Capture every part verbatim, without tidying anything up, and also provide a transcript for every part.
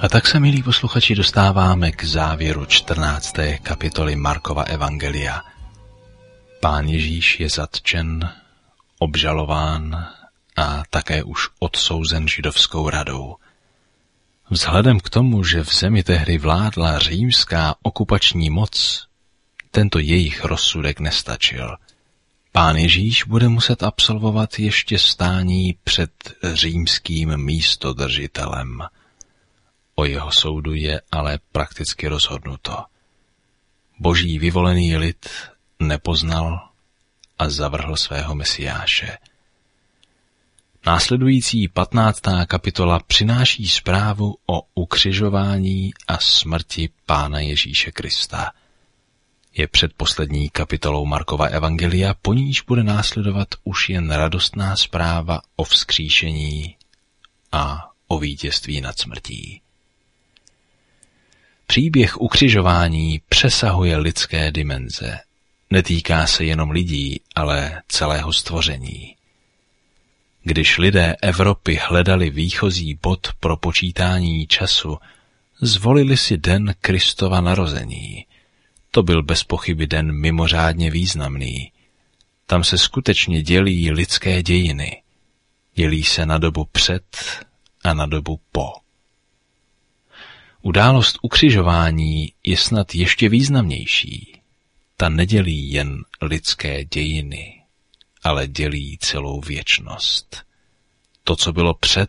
A tak se, milí posluchači, dostáváme k závěru čtrnácté kapitoly Markova evangelia. Pán Ježíš je zatčen, obžalován a také už odsouzen židovskou radou. Vzhledem k tomu, že v zemi tehdy vládla římská okupační moc, tento jejich rozsudek nestačil. Pán Ježíš bude muset absolvovat ještě stání před římským místodržitelem. O jeho soudu je ale prakticky rozhodnuto. Boží vyvolený lid nepoznal a zavrhl svého mesiáše. Následující patnáctá kapitola přináší zprávu o ukřižování a smrti Pána Ježíše Krista. Je předposlední kapitolou Markova evangelia, po níž bude následovat už jen radostná zpráva o vzkříšení a o vítězství nad smrtí. Příběh ukřižování přesahuje lidské dimenze. Netýká se jenom lidí, ale celého stvoření. Když lidé Evropy hledali výchozí bod pro počítání času, zvolili si den Kristova narození. To byl bez pochyby den mimořádně významný. Tam se skutečně dělí lidské dějiny. Dělí se na dobu před a na dobu po. Událost ukřižování je snad ještě významnější. Ta nedělí jen lidské dějiny, ale dělí celou věčnost. To, co bylo před,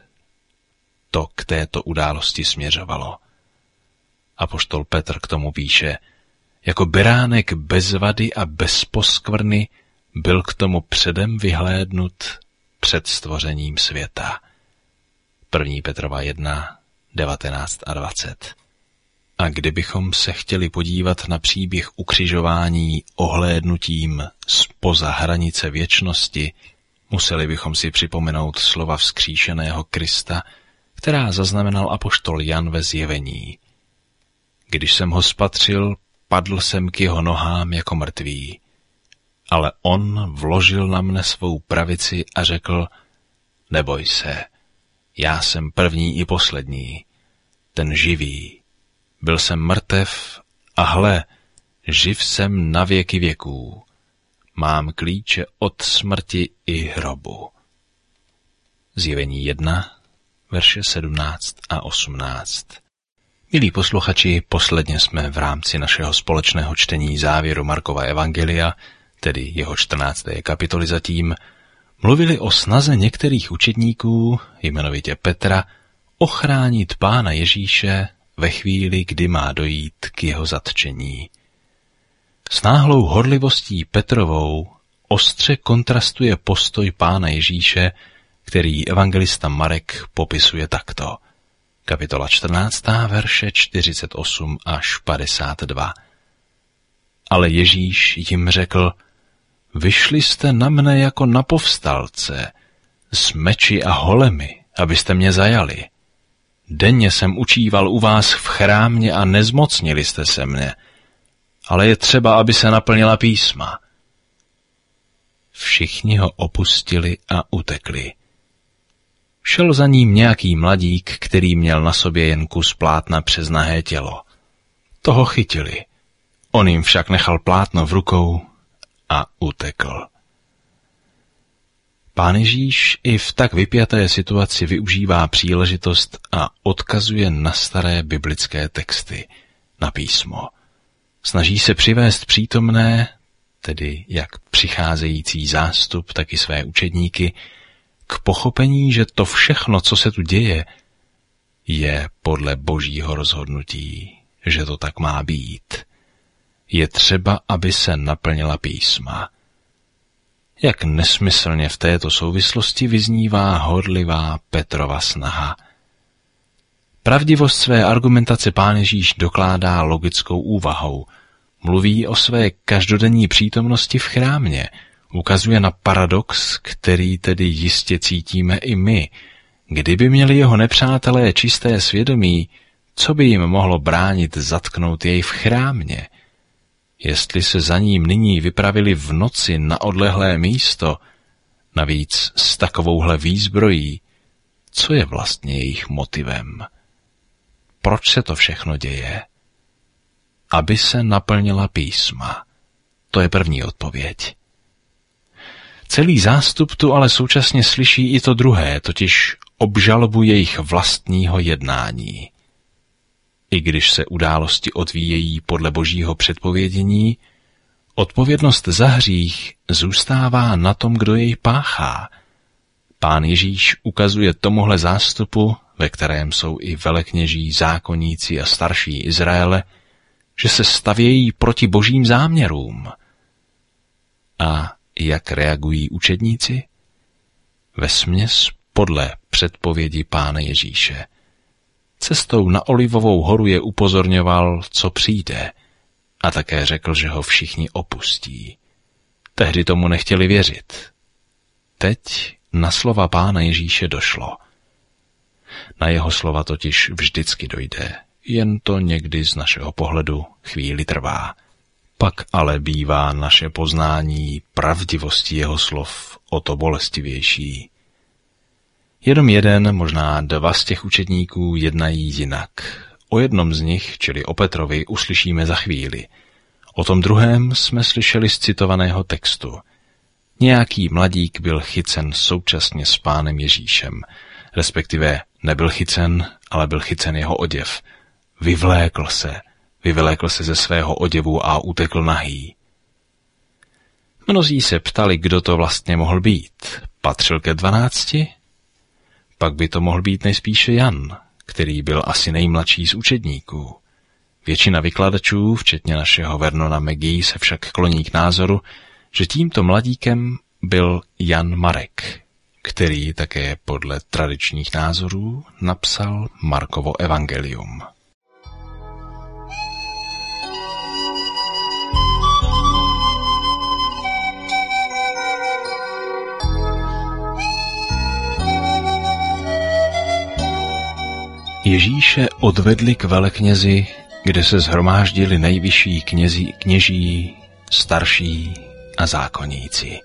to k této události směřovalo. Apoštol Petr k tomu píše: jako beránek bez vady a bez poskvrny byl k tomu předem vyhlédnut před stvořením světa. první Petrova jedna, devatenáct a dvacet. A kdybychom se chtěli podívat na příběh ukřižování ohlédnutím zpoza hranice věčnosti, museli bychom si připomenout slova vzkříšeného Krista, která zaznamenal apoštol Jan ve Zjevení. Když jsem ho spatřil, padl jsem k jeho nohám jako mrtvý. Ale on vložil na mne svou pravici a řekl: neboj se, já jsem první i poslední, ten živý. Byl jsem mrtev a hle, živ jsem na věky věků. Mám klíče od smrti i hrobu. Zjevení jedna, verše sedmnáct a osmnáct. Milí posluchači, posledně jsme v rámci našeho společného čtení závěru Markova evangelia, tedy jeho čtrnácté kapitoly zatím, mluvili o snaze některých učedníků, jmenovitě Petra, ochránit Pána Ježíše ve chvíli, kdy má dojít k jeho zatčení. S náhlou horlivostí Petrovou ostře kontrastuje postoj Pána Ježíše, který evangelista Marek popisuje takto. Kapitola čtrnáctá, verše čtyřicet osm až padesát dva. Ale Ježíš jim řekl: vyšli jste na mne jako na povstalce, s meči a holemi, abyste mě zajali. Denně jsem učíval u vás v chrámě a nezmocnili jste se mne, ale je třeba, aby se naplnila písma. Všichni ho opustili a utekli. Šel za ním nějaký mladík, který měl na sobě jen kus plátna přes nahé tělo. Toho chytili. On jim však nechal plátno v rukou a utekl. Pán Ježíš i v tak vypjaté situaci využívá příležitost a odkazuje na staré biblické texty, na písmo. Snaží se přivést přítomné, tedy jak přicházející zástup, tak i své učedníky, k pochopení, že to všechno, co se tu děje, je podle Božího rozhodnutí, že to tak má být. Je třeba, aby se naplnila písma. Jak nesmyslně v této souvislosti vyznívá horlivá Petrova snaha. Pravdivost své argumentace Pán Ježíš dokládá logickou úvahou. Mluví o své každodenní přítomnosti v chrámě, ukazuje na paradox, který tedy jistě cítíme i my. Kdyby měli jeho nepřátelé čisté svědomí, co by jim mohlo bránit zatknout jej v chrámě? Jestli se za ním nyní vypravili v noci na odlehlé místo, navíc s takovouhle výzbrojí, co je vlastně jejich motivem? proč se to všechno děje? Aby se naplnila písma. To je první odpověď. Celý zástup tu ale současně slyší i to druhé, totiž obžalobu jejich vlastního jednání. I když se události odvíjejí podle božího předpovědění, odpovědnost za hřích zůstává na tom, kdo jej páchá. Pán Ježíš ukazuje tomuhle zástupu, ve kterém jsou i velekněží, zákonníci a starší Izraele, že se stavějí proti božím záměrům. A jak reagují učedníci? Vesměs podle předpovědi Pána Ježíše. Cestou na Olivovou horu je upozorňoval, co přijde, a také řekl, že ho všichni opustí. Tehdy tomu nechtěli věřit. Teď na slova Pána Ježíše došlo. Na jeho slova totiž vždycky dojde, jen to někdy z našeho pohledu chvíli trvá. Pak ale bývá naše poznání pravdivosti jeho slov o to bolestivější. Jenom jeden, možná dva z těch učedníků jednají jinak. O jednom z nich, čili o Petrovi, uslyšíme za chvíli. O tom druhém jsme slyšeli z citovaného textu. Nějaký mladík byl chycen současně s Pánem Ježíšem, respektive nebyl chycen, ale byl chycen jeho oděv. Vyvlékl se, vyvlékl se ze svého oděvu a utekl nahý. Mnozí se ptali, kdo to vlastně mohl být. Patřil ke dvanácti? Pak by to mohl být nejspíše Jan, který byl asi nejmladší z učedníků. Většina vykladačů, včetně našeho Vernona Magee, se však kloní k názoru, že tímto mladíkem byl Jan Marek, který také podle tradičních názorů napsal Markovo evangelium. Ježíše odvedli k veleknězi, kde se shromáždili nejvyšší knězi, kněží, starší a zákonníci.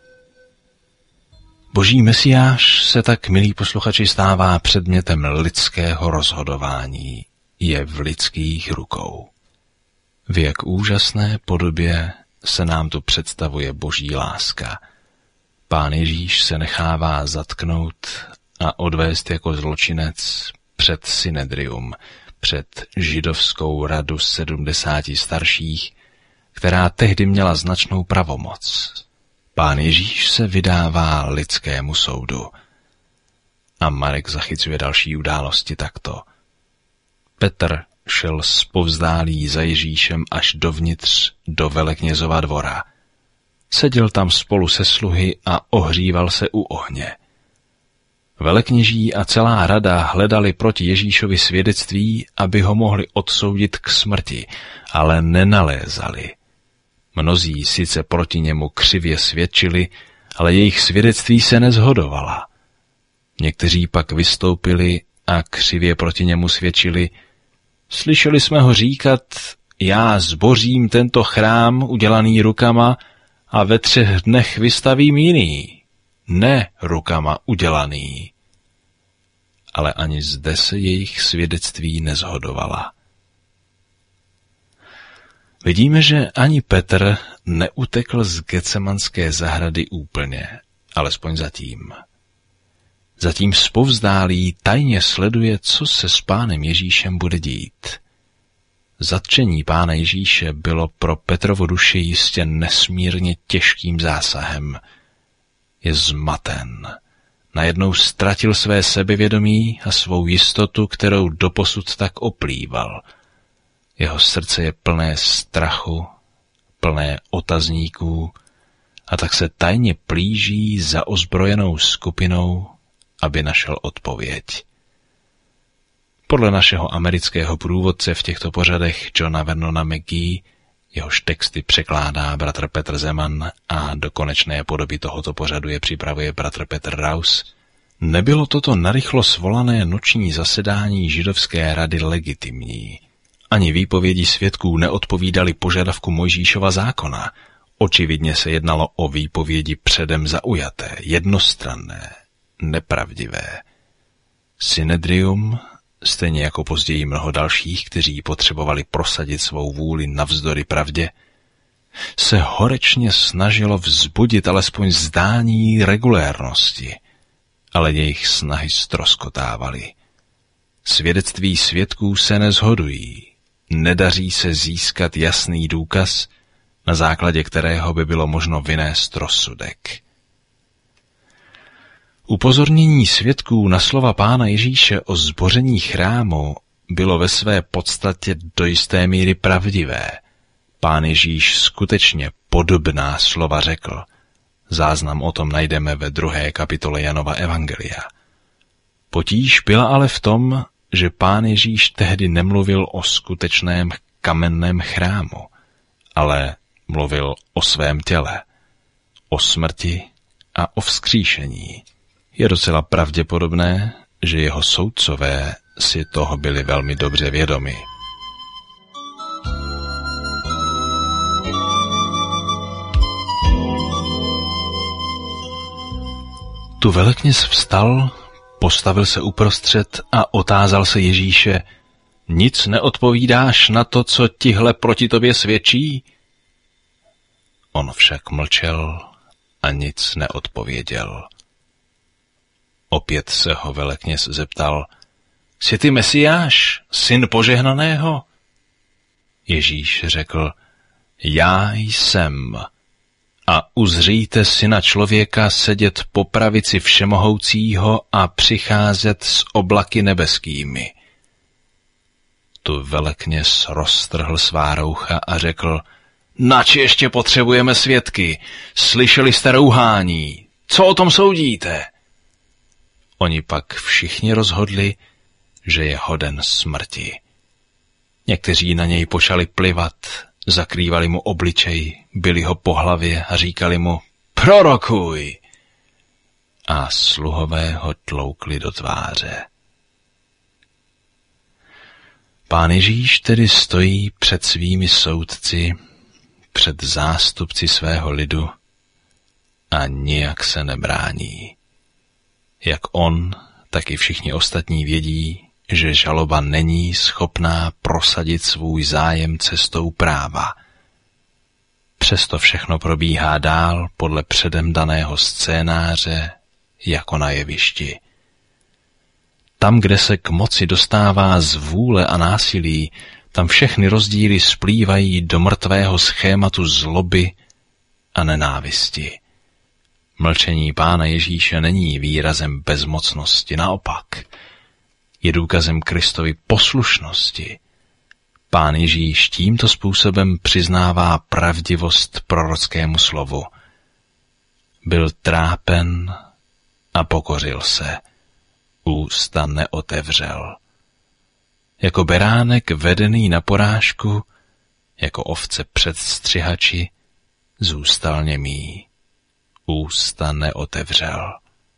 Boží Mesiáš se tak, milí posluchači, stává předmětem lidského rozhodování. Je v lidských rukou. V jak úžasné podobě se nám tu představuje boží láska. Pán Ježíš se nechává zatknout a odvést jako zločinec před Synedrium, před židovskou radu sedmdesáti starších, která tehdy měla značnou pravomoc. Pán Ježíš se vydává lidskému soudu. A Marek zachycuje další události takto. Petr šel zpovzdálí za Ježíšem až dovnitř do veleknězova dvora. Seděl tam spolu se sluhy a ohříval se u ohně. Velekněží a celá rada hledali proti Ježíšovi svědectví, aby ho mohli odsoudit k smrti, ale nenalézali. Mnozí sice proti němu křivě svědčili, ale jejich svědectví se neshodovala. Někteří pak vystoupili a křivě proti němu svědčili: slyšeli jsme ho říkat, já zbořím tento chrám udělaný rukama a ve třech dnech vystavím jiný. Ne rukama udělaný. Ale ani zde se jejich svědectví neshodovala. Vidíme, že ani Petr neutekl z Getsemanské zahrady úplně, alespoň zatím. Zatím zpovzdálí tajně sleduje, co se s Pánem Ježíšem bude dít. Zatčení Pána Ježíše bylo pro Petrovu duši jistě nesmírně těžkým zásahem. Je zmaten. Najednou ztratil své sebevědomí a svou jistotu, kterou doposud tak oplýval. Jeho srdce je plné strachu, plné otazníků, a tak se tajně plíží za ozbrojenou skupinou, aby našel odpověď. Podle našeho amerického průvodce v těchto pořadech Johna Vernona Magee, jehož texty překládá bratr Petr Zeman a do konečné podoby tohoto pořadu je připravuje bratr Petr Raus, nebylo toto narychlo svolané noční zasedání židovské rady legitimní. Ani výpovědi svědků neodpovídaly požadavku Mojžíšova zákona. Očividně se jednalo o výpovědi předem zaujaté, jednostranné, nepravdivé. Synedrium stejně jako později mnoho dalších, kteří potřebovali prosadit svou vůli navzdory pravdě, se horečně snažilo vzbudit alespoň zdání regulérnosti, ale jejich snahy ztroskotávaly. Svědectví svědků se neshodují, nedaří se získat jasný důkaz, na základě kterého by bylo možno vynést rozsudek. Upozornění svědků na slova Pána Ježíše o zboření chrámu bylo ve své podstatě do jisté míry pravdivé. Pán Ježíš skutečně podobná slova řekl. Záznam o tom najdeme ve druhé kapitole Janova evangelia. Potíž byla ale v tom, že Pán Ježíš tehdy nemluvil o skutečném kamenném chrámu, ale mluvil o svém těle, o smrti a o vzkříšení. Je docela pravděpodobné, že jeho soudcové si toho byli velmi dobře vědomi. Tu velekněz vstal, postavil se uprostřed a otázal se Ježíše: Nic neodpovídáš na to, co tihle proti tobě svědčí? On však mlčel a nic neodpověděl. Opět se ho velekněz zeptal: Jsi ty Mesiáš, syn požehnaného? Ježíš řekl: Já jsem. A uzříte syna člověka sedět po pravici všemohoucího a přicházet s oblaky nebeskými. Tu velekněz roztrhl svá roucha a řekl: Nač ještě potřebujeme svědky? Slyšeli jste rouhání? Co o tom soudíte? Oni pak všichni rozhodli, že je hoden smrti. Někteří na něj počali plivat, zakrývali mu obličej, bili ho po hlavě a říkali mu: Prorokuj! A sluhové ho tloukli do tváře. Pán Ježíš tedy stojí před svými soudci, před zástupci svého lidu a nijak se nebrání. Jak on, tak i všichni ostatní vědí, že žaloba není schopná prosadit svůj zájem cestou práva. Přesto všechno probíhá dál podle předem daného scénáře jako na jevišti. Tam, kde se k moci dostává z vůle a násilí, tam všechny rozdíly splývají do mrtvého schématu zloby a nenávisti. Mlčení Pána Ježíše není výrazem bezmocnosti, naopak. Je důkazem Kristovy poslušnosti. Pán Ježíš tímto způsobem přiznává pravdivost prorockému slovu. Byl trápen a pokořil se. Ústa neotevřel. Jako beránek vedený na porážku, jako ovce před střihači, zůstal němý. Ústa neotevřel.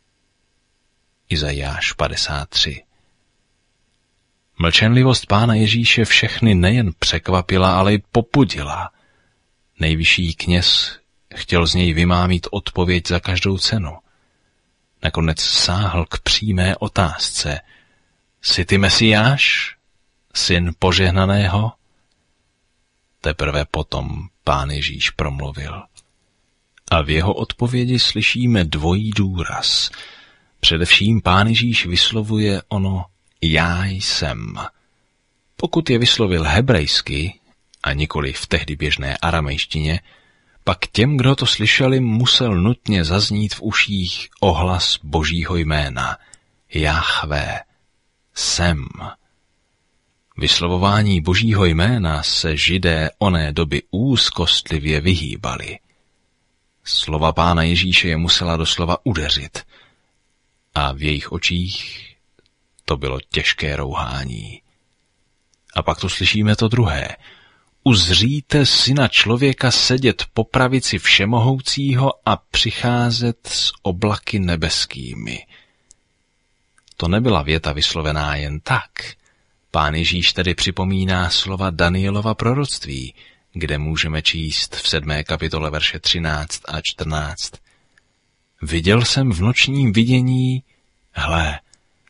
Izajáš padesát tři. Mlčenlivost Pána Ježíše všechny nejen překvapila, ale i popudila. Nejvyšší kněz chtěl z něj vymámit odpověď za každou cenu. Nakonec sáhl k přímé otázce: Jsi ty Mesiáš, syn požehnaného? Teprve potom Pán Ježíš promluvil. A v jeho odpovědi slyšíme dvojí důraz. Především Pán Ježíš vyslovuje ono já jsem. Pokud je vyslovil hebrejsky, a nikoli v tehdy běžné aramejštině, pak těm, kdo to slyšeli, musel nutně zaznít v uších ohlas Božího jména. Jahve, jsem. Vyslovování Božího jména se Židé oné doby úzkostlivě vyhýbali. Slova Pána Ježíše je musela doslova udeřit. A v jejich očích to bylo těžké rouhání. A pak tu slyšíme to druhé. Uzříte syna člověka sedět po pravici všemohoucího a přicházet s oblaky nebeskými. To nebyla věta vyslovená jen tak. Pán Ježíš tedy připomíná slova Danielova proroctví, kde můžeme číst v sedmé kapitole verše třináct a čtrnáct. Viděl jsem v nočním vidění, hle,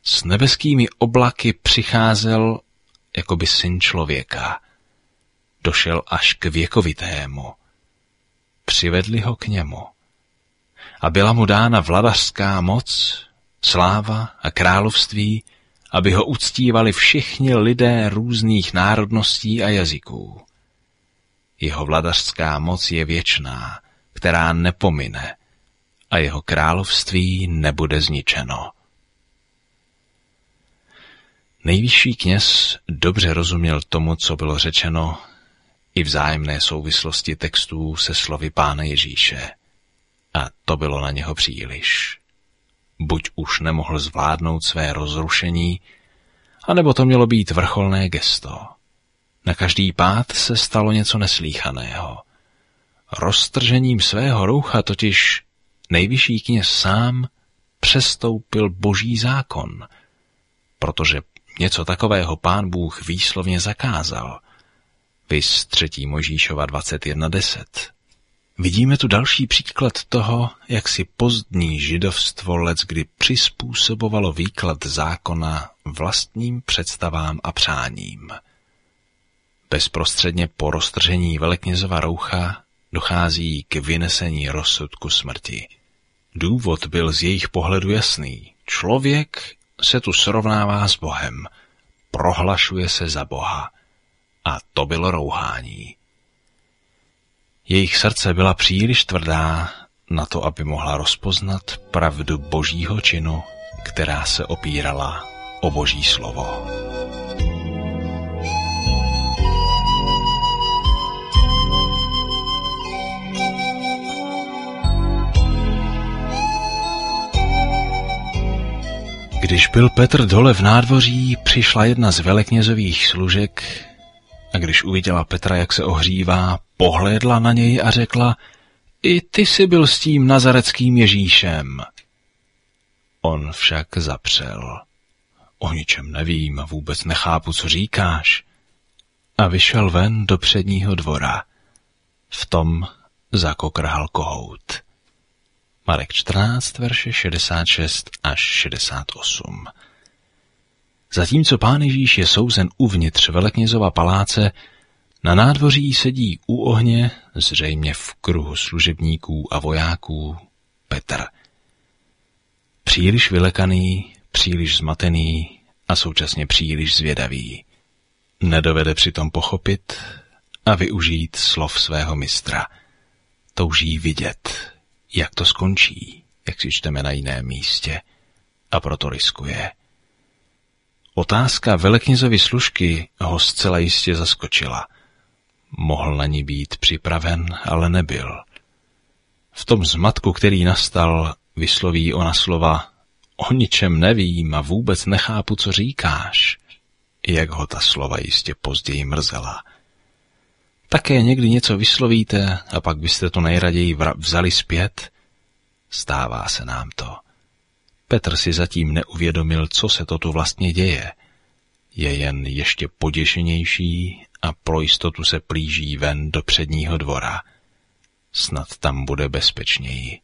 S nebeskými oblaky přicházel jakoby syn člověka. Došel až k věkovitému. Přivedli ho k němu. A byla mu dána vladařská moc, sláva a království, aby ho uctívali všichni lidé různých národností a jazyků. Jeho vladařská moc je věčná, která nepomine, a jeho království nebude zničeno. Nejvyšší kněz dobře rozuměl tomu, co bylo řečeno, i vzájemné souvislosti textů se slovy Pána Ježíše. A to bylo na něho příliš. Buď už nemohl zvládnout své rozrušení, anebo to mělo být vrcholné gesto. Na každý pád se stalo něco neslýchaného. Roztržením svého roucha totiž nejvyšší kněz sám přestoupil boží zákon, protože něco takového Pán Bůh výslovně zakázal. Viz třetí Mojžíšova dvacet jedna deset. Vidíme tu další příklad toho, jak si pozdní židovstvo leckdy přizpůsobovalo výklad zákona vlastním představám a přáním. Bezprostředně po roztržení veleknězova roucha dochází k vynesení rozsudku smrti. Důvod byl z jejich pohledu jasný. Člověk se tu srovnává s Bohem, prohlašuje se za Boha. A to bylo rouhání. Jejich srdce byla příliš tvrdá na to, aby mohla rozpoznat pravdu božího činu, která se opírala o boží slovo. Když byl Petr dole v nádvoří, přišla jedna z veleknězových služek a když uviděla Petra, jak se ohřívá, pohlédla na něj a řekla: I ty jsi byl s tím nazareckým Ježíšem. On však zapřel: O ničem nevím a vůbec nechápu, co říkáš. A vyšel ven do předního dvora. V tom zakokrhal kohout. Marek čtrnáct, verše šedesát šest až šedesát osm. Zatímco Pán Ježíš je souzen uvnitř veleknězova paláce, na nádvoří sedí u ohně, zřejmě v kruhu služebníků a vojáků, Petr. Příliš vylekaný, příliš zmatený a současně příliš zvědavý. Nedovede přitom pochopit a využít slov svého mistra. Touží vidět, jak to skončí, jak si čteme na jiném místě, a proto riskuje. Otázka veleknězovy služky ho zcela jistě zaskočila. Mohl na ní být připraven, ale nebyl. V tom zmatku, který nastal, vysloví ona slova: O ničem nevím a vůbec nechápu, co říkáš. Jak ho ta slova jistě později mrzela. Také někdy něco vyslovíte a pak byste to nejraději vzali zpět? Stává se nám to. Petr si zatím neuvědomil, co se to tu vlastně děje. Je jen ještě poděšenější a pro jistotu se plíží ven do předního dvora. Snad tam bude bezpečněji.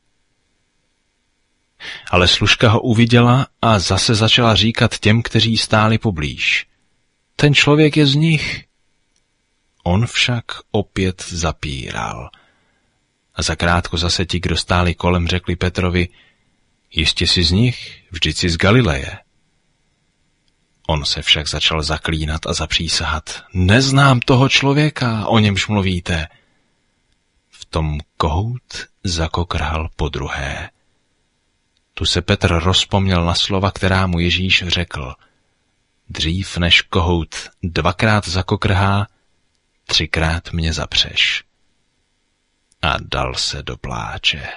Ale služka ho uviděla a zase začala říkat těm, kteří stáli poblíž: Ten člověk je z nich. On však opět zapíral. A zakrátko zase ti, kdo stáli kolem, řekli Petrovi: Jistě jsi z nich, vždyť jsi z Galileje. On se však začal zaklínat a zapřísahat: Neznám toho člověka, o němž mluvíte. V tom kohout zakokrhal podruhé. Tu se Petr rozpomněl na slova, která mu Ježíš řekl: Dřív než kohout dvakrát zakokrhá, třikrát mě zapřeš. A dal se do pláče.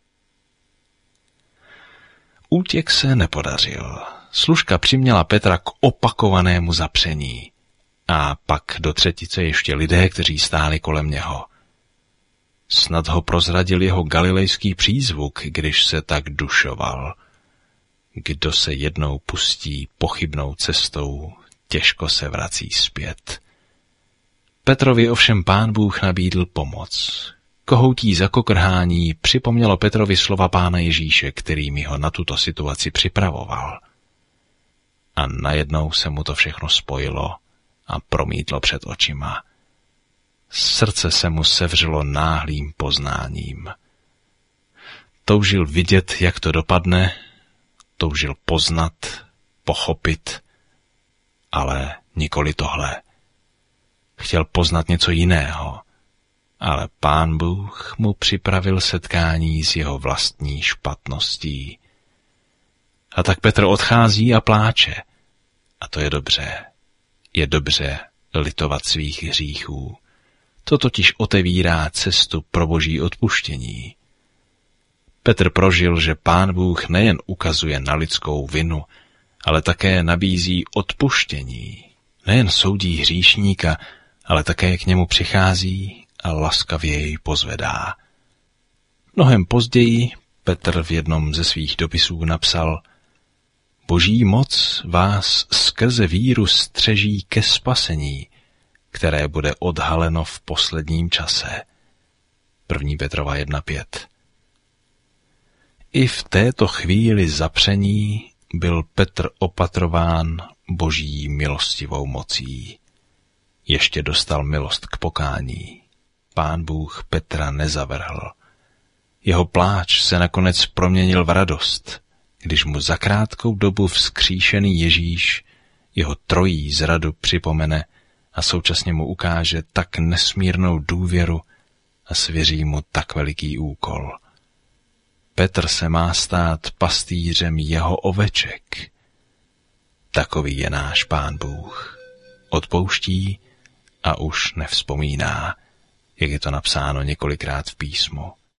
Útěk se nepodařil. Služka přiměla Petra k opakovanému zapření. A pak do třetice ještě lidé, kteří stáli kolem něho. Snad ho prozradil jeho galilejský přízvuk, když se tak dušoval. Kdo se jednou pustí pochybnou cestou, těžko se vrací zpět. Petrovi ovšem Pán Bůh nabídl pomoc. Kohoutí zakokrhání připomnělo Petrovi slova Pána Ježíše, kterými ho na tuto situaci připravoval. a najednou se mu to všechno spojilo a promítlo před očima. Srdce se mu sevřelo náhlým poznáním. Toužil vidět, jak to dopadne, toužil poznat, pochopit, ale nikoli tohle. Chtěl poznat něco jiného, ale Pán Bůh mu připravil setkání s jeho vlastní špatností. A tak Petr odchází a pláče. A to je dobře. Je dobře litovat svých hříchů. To totiž otevírá cestu pro boží odpuštění. Petr prožil, že Pán Bůh nejen ukazuje na lidskou vinu, ale také nabízí odpuštění. Nejen soudí hříšníka, ale také k němu přichází a laskavě jej pozvedá. Mnohem později Petr v jednom ze svých dopisů napsal: Boží moc vás skrze víru střeží ke spasení, které bude odhaleno v posledním čase. první Petrova jedna pět. I v této chvíli zapření byl Petr opatrován boží milostivou mocí. Ještě dostal milost k pokání. Pán Bůh Petra nezavrhl. Jeho pláč se nakonec proměnil v radost, když mu za krátkou dobu vzkříšený Ježíš jeho trojí zradu připomene a současně mu ukáže tak nesmírnou důvěru a svěří mu tak veliký úkol. Petr se má stát pastýřem jeho oveček. Takový je náš Pán Bůh. Odpouští a už nevzpomíná, jak je to napsáno několikrát v písmu.